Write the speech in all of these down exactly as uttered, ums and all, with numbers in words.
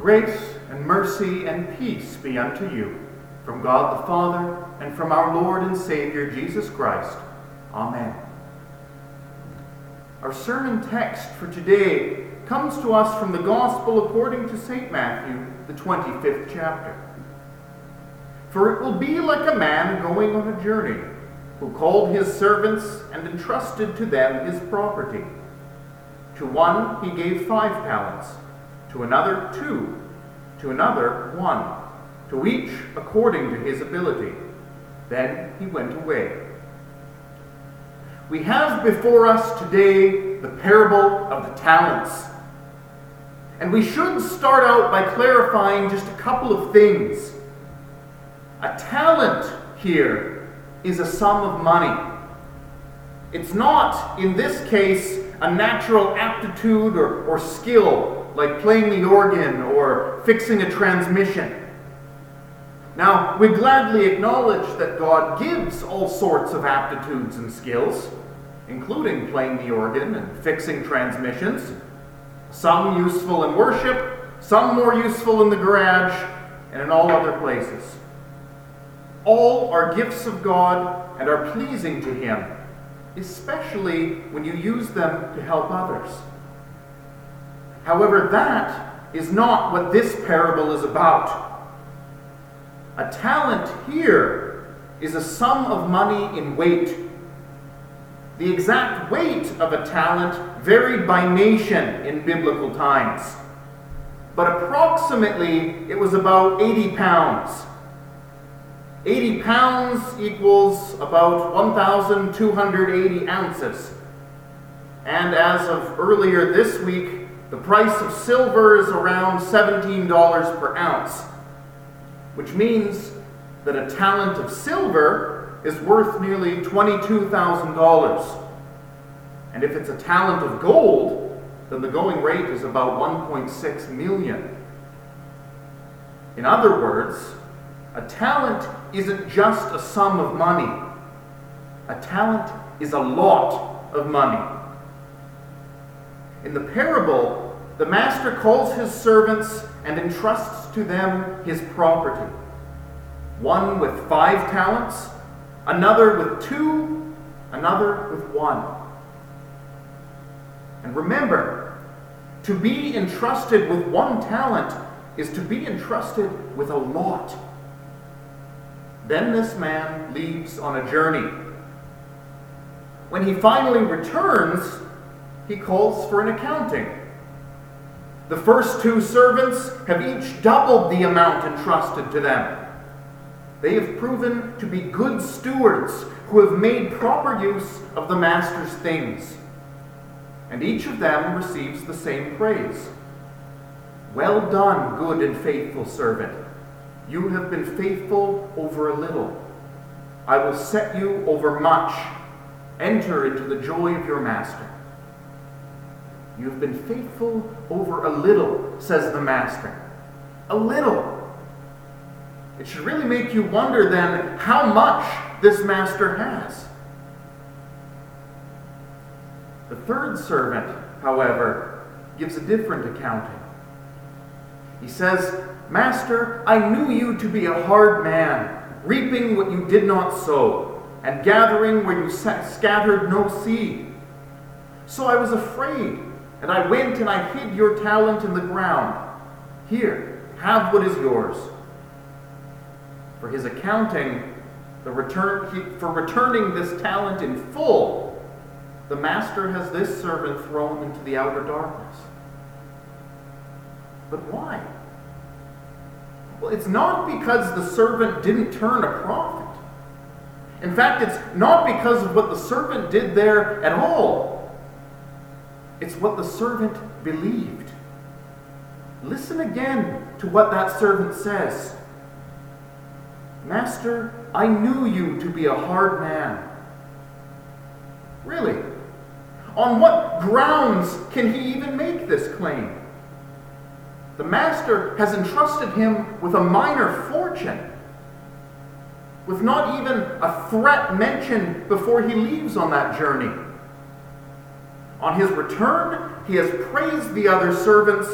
Grace and mercy and peace be unto you, from God the Father, and from our Lord and Savior Jesus Christ. Amen. Our sermon text for today comes to us from the Gospel according to Saint Matthew, the twenty-fifth chapter. For it will be like a man going on a journey, who called his servants and entrusted to them his property. To one he gave five talents, to another two, to another one, to each according to his ability. Then he went away. We have before us today the parable of the talents. And we should start out by clarifying just a couple of things. A talent here is a sum of money. It's not, in this case, a natural aptitude or, or skill, like playing the organ or fixing a transmission. Now, we gladly acknowledge that God gives all sorts of aptitudes and skills, including playing the organ and fixing transmissions, some useful in worship, some more useful in the garage, and in all other places. All are gifts of God and are pleasing to Him, especially when you use them to help others. However, that is not what this parable is about. A talent here is a sum of money in weight. The exact weight of a talent varied by nation in biblical times, but approximately it was about eighty pounds. eighty pounds equals about one thousand two hundred eighty ounces. And as of earlier this week, the price of silver is around seventeen dollars per ounce, which means that a talent of silver is worth nearly twenty-two thousand dollars. And if it's a talent of gold, then the going rate is about one point six million dollars. In other words, a talent isn't just a sum of money. A talent is a lot of money. In the parable, the master calls his servants and entrusts to them his property. One with five talents, another with two, another with one. And remember, to be entrusted with one talent is to be entrusted with a lot. Then this man leaves on a journey. When he finally returns, he calls for an accounting. The first two servants have each doubled the amount entrusted to them. They have proven to be good stewards who have made proper use of the master's things. And each of them receives the same praise. Well done, good and faithful servant. You have been faithful over a little. I will set you over much. Enter into the joy of your master. You have been faithful over a little, says the master. A little. It should really make you wonder then how much this master has. The third servant, however, gives a different accounting. He says, Master, I knew you to be a hard man, reaping what you did not sow, and gathering where you scattered no seed. So I was afraid, and I went and I hid your talent in the ground. Here, have what is yours. For his accounting, the return, he, for returning this talent in full, the master has this servant thrown into the outer darkness. But why? Well, it's not because the servant didn't turn a profit. In fact, it's not because of what the servant did there at all. It's what the servant believed. Listen again to what that servant says. Master, I knew you to be a hard man. Really? On what grounds can he even make this claim? The master has entrusted him with a minor fortune, with not even a threat mentioned before he leaves on that journey. On his return, he has praised the other servants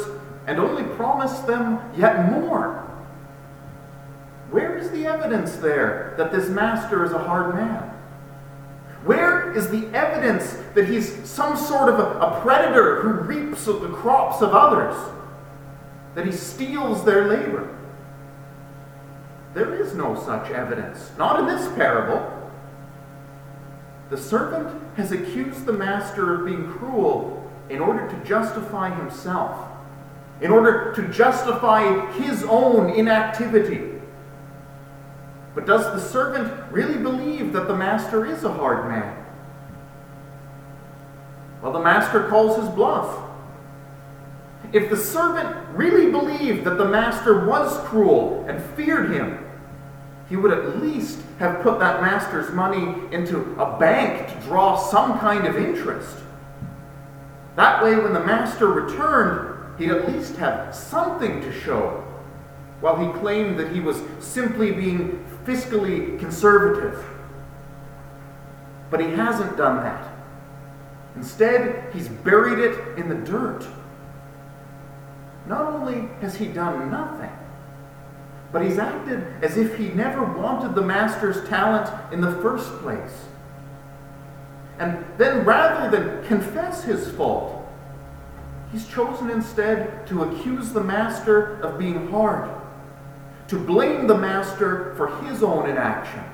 and only promise them yet more. Where is the evidence there that this master is a hard man? Where is the evidence that he's some sort of a, a predator who reaps of the crops of others? That he steals their labor? There is no such evidence, not in this parable. The servant has accused the master of being cruel in order to justify himself, in order to justify his own inactivity. But does the servant really believe that the master is a hard man? Well, the master calls his bluff. If the servant really believed that the master was cruel and feared him, he would at least have put that master's money into a bank to draw some kind of interest. That way, when the master returned, he'd at least have something to show, while he claimed that he was simply being fiscally conservative. But he hasn't done that. Instead, he's buried it in the dirt. Not only has he done nothing, but he's acted as if he never wanted the master's talent in the first place. And then, rather than confess his fault, he's chosen instead to accuse the master of being hard, to blame the master for his own inaction.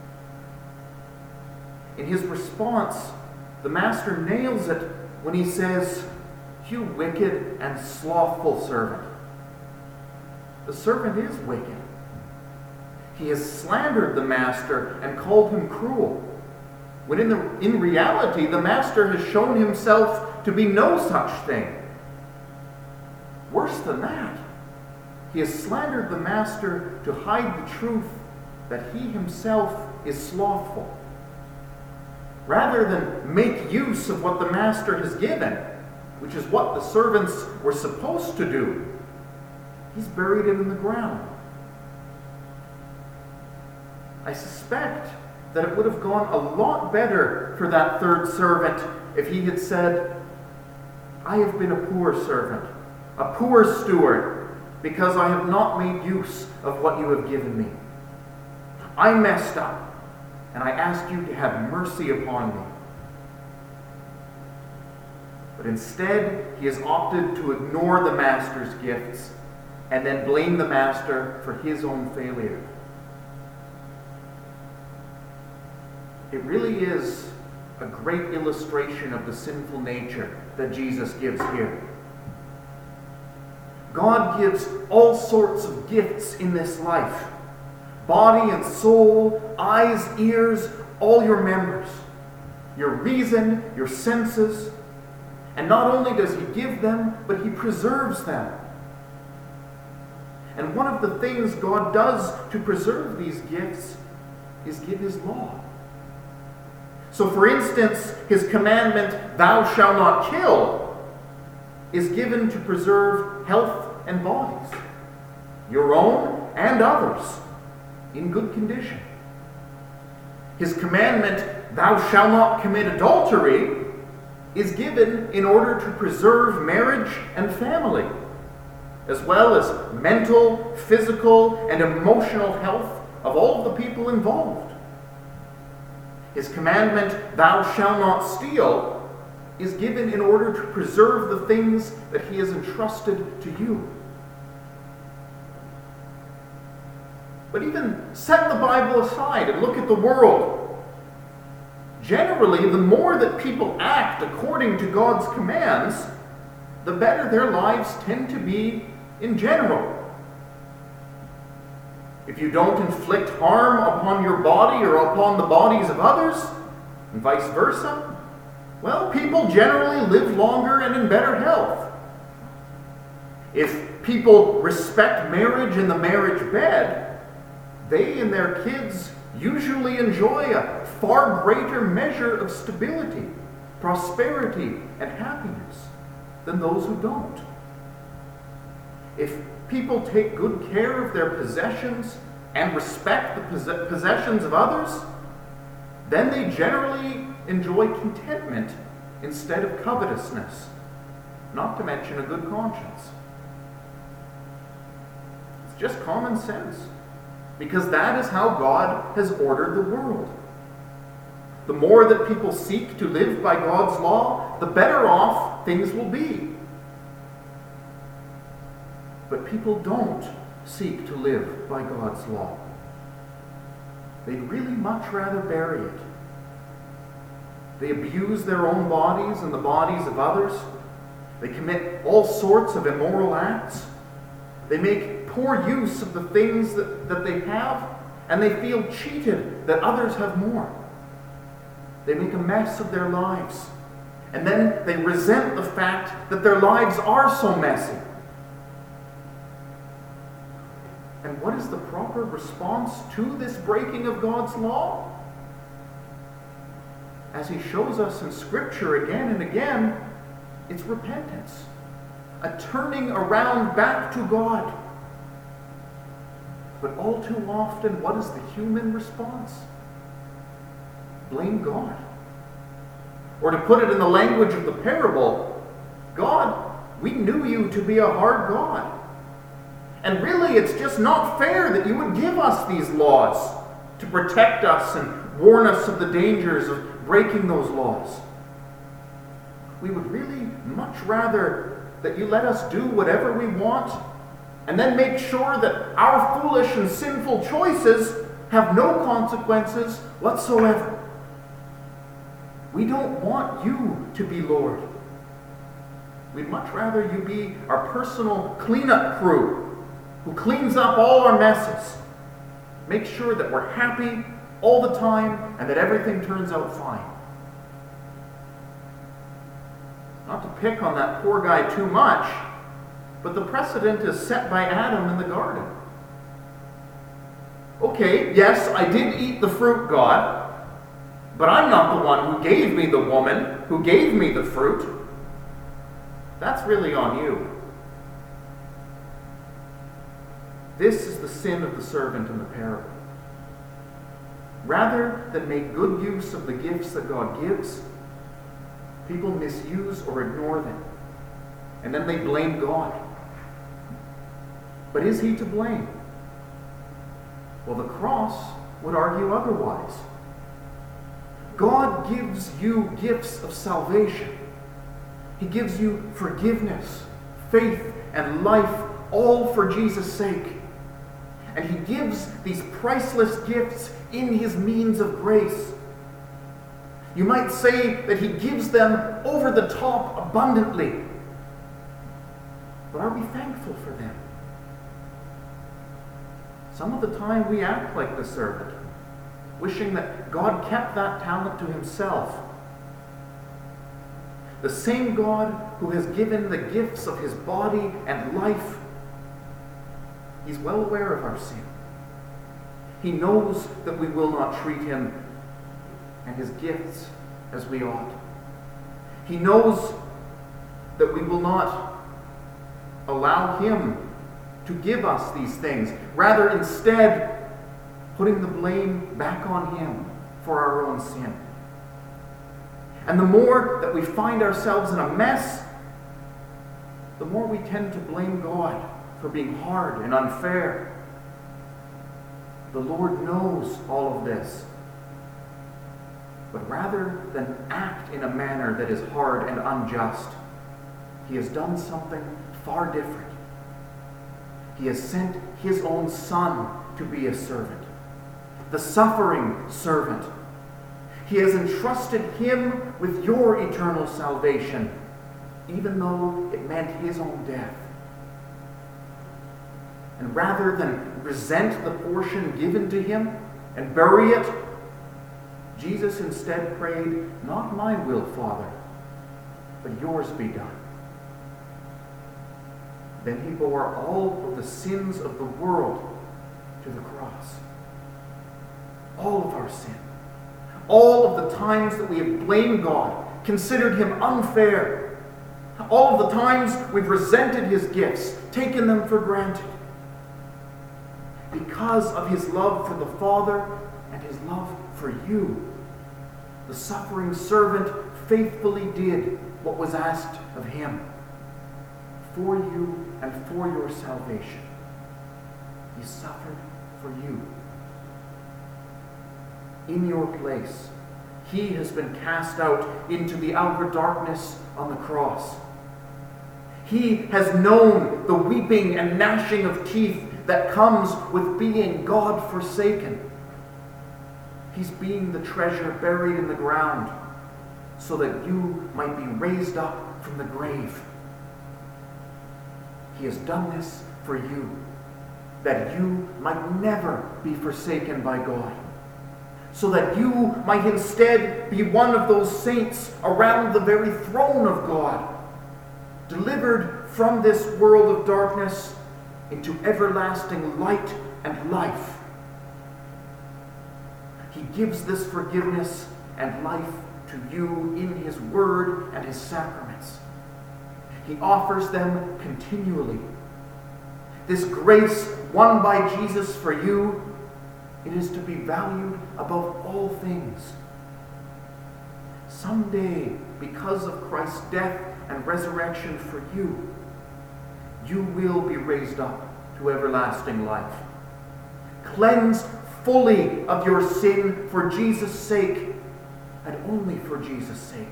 In his response, the master nails it when he says, "You wicked and slothful servant." The servant is wicked. He has slandered the master and called him cruel, when in, the, in reality the master has shown himself to be no such thing. Worse than that, he has slandered the master to hide the truth that he himself is slothful. Rather than make use of what the master has given, which is what the servants were supposed to do, he's buried it in the ground. I suspect that it would have gone a lot better for that third servant if he had said, "I have been a poor servant, a poor steward, because I have not made use of what you have given me. I messed up, and I ask you to have mercy upon me." But instead, he has opted to ignore the master's gifts and then blame the master for his own failure. It really is a great illustration of the sinful nature that Jesus gives here. God gives all sorts of gifts in this life. Body and soul, eyes, ears, all your members. Your reason, your senses. And not only does he give them, but he preserves them. And one of the things God does to preserve these gifts is give his law. So for instance, his commandment, "Thou shalt not kill," is given to preserve health and bodies, your own and others, in good condition. His commandment, "Thou shalt not commit adultery," is given in order to preserve marriage and family, as well as mental, physical, and emotional health of all the people involved. His commandment, "Thou shalt not steal," is given in order to preserve the things that he has entrusted to you. But even set the Bible aside and look at the world. Generally, the more that people act according to God's commands, the better their lives tend to be in general. If you don't inflict harm upon your body or upon the bodies of others, and vice versa, well, people generally live longer and in better health. If people respect marriage and the marriage bed, they and their kids usually enjoy a far greater measure of stability, prosperity, and happiness than those who don't. If people take good care of their possessions and respect the poss- possessions of others, then they generally enjoy contentment instead of covetousness, not to mention a good conscience. just common sense, because that is how God has ordered the world. The more that people seek to live by God's law, the better off things will be. But people don't seek to live by God's law. They'd really much rather bury it. They abuse their own bodies and the bodies of others. They commit all sorts of immoral acts. They make poor use of the things that, that they have, and they feel cheated that others have more. They make a mess of their lives, and then they resent the fact that their lives are so messy. And what is the proper response to this breaking of God's law? As he shows us in Scripture again and again, it's repentance. A turning around back to God. But all too often, what is the human response? Blame God. Or to put it in the language of the parable, God, we knew you to be a hard God. And really, it's just not fair that you would give us these laws to protect us and warn us of the dangers of breaking those laws. We would really much rather that you let us do whatever we want and then make sure that our foolish and sinful choices have no consequences whatsoever. We don't want you to be Lord. We'd much rather you be our personal cleanup crew who cleans up all our messes, makes sure that we're happy all the time and that everything turns out fine. Not to pick on that poor guy too much, but the precedent is set by Adam in the garden. Okay, yes, I did eat the fruit, God, but I'm not the one who gave me the woman, who gave me the fruit. That's really on you. This is the sin of the servant in the parable. Rather than make good use of the gifts that God gives, people misuse or ignore them. And then they blame God. But is he to blame? Well, the cross would argue otherwise. God gives you gifts of salvation. He gives you forgiveness, faith, and life, all for Jesus' sake. And he gives these priceless gifts in his means of grace. You might say that he gives them over the top abundantly. But are we thankful for them? Some of the time we act like the servant, wishing that God kept that talent to himself. The same God who has given the gifts of his body and life, he's well aware of our sin. He knows that we will not treat him and his gifts as we ought. He knows that we will not allow him to give us these things, rather instead putting the blame back on him for our own sin. And the more that we find ourselves in a mess, the more we tend to blame God for being hard and unfair. The Lord knows all of this. But rather than act in a manner that is hard and unjust, he has done something far different. He has sent his own Son to be a servant, the suffering servant. He has entrusted him with your eternal salvation, even though it meant his own death. And rather than resent the portion given to him and bury it, Jesus instead prayed, "Not my will, Father, but yours be done." Then he bore all of the sins of the world to the cross. All of our sin. All of the times that we have blamed God, considered him unfair. All of the times we've resented his gifts, taken them for granted. Because of his love for the Father and his love for you, the suffering servant faithfully did what was asked of him for you and for your salvation. He suffered for you. In your place, he has been cast out into the outer darkness on the cross. He has known the weeping and gnashing of teeth that comes with being God-forsaken. He's being the treasure buried in the ground so that you might be raised up from the grave. He has done this for you, that you might never be forsaken by God, so that you might instead be one of those saints around the very throne of God, delivered from this world of darkness into everlasting light and life. He gives this forgiveness and life to you in his word and his sacraments. He offers them continually. This grace won by Jesus for you, it is to be valued above all things. Someday, because of Christ's death and resurrection for you, you will be raised up to everlasting life, cleansed fully of your sin for Jesus' sake, and only for Jesus' sake.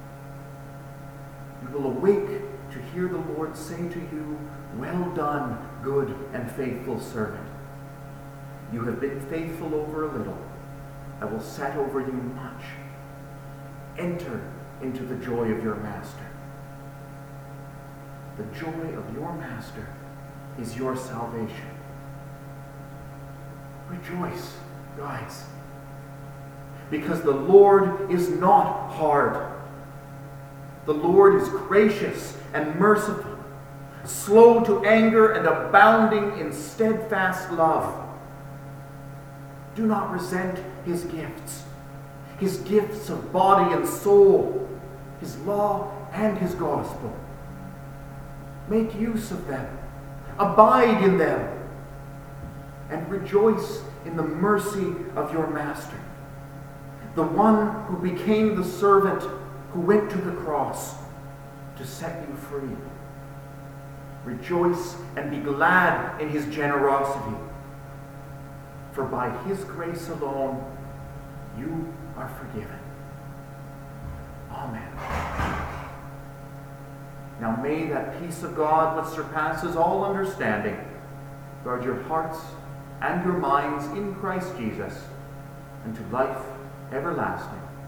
You will awake to hear the Lord say to you, "Well done, good and faithful servant. You have been faithful over a little. I will set over you much. Enter into the joy of your master." The joy of your master is your salvation. Rejoice, guys, because the Lord is not hard. The Lord is gracious and merciful, slow to anger and abounding in steadfast love. Do not resent his gifts, his gifts of body and soul, his law and his gospel. Make use of them, abide in them, and rejoice in the mercy of your master, the one who became the servant who went to the cross to set you free. Rejoice and be glad in his generosity, for by his grace alone you are forgiven. Amen. Now may that peace of God which surpasses all understanding guard your hearts and your minds in Christ Jesus unto life everlasting.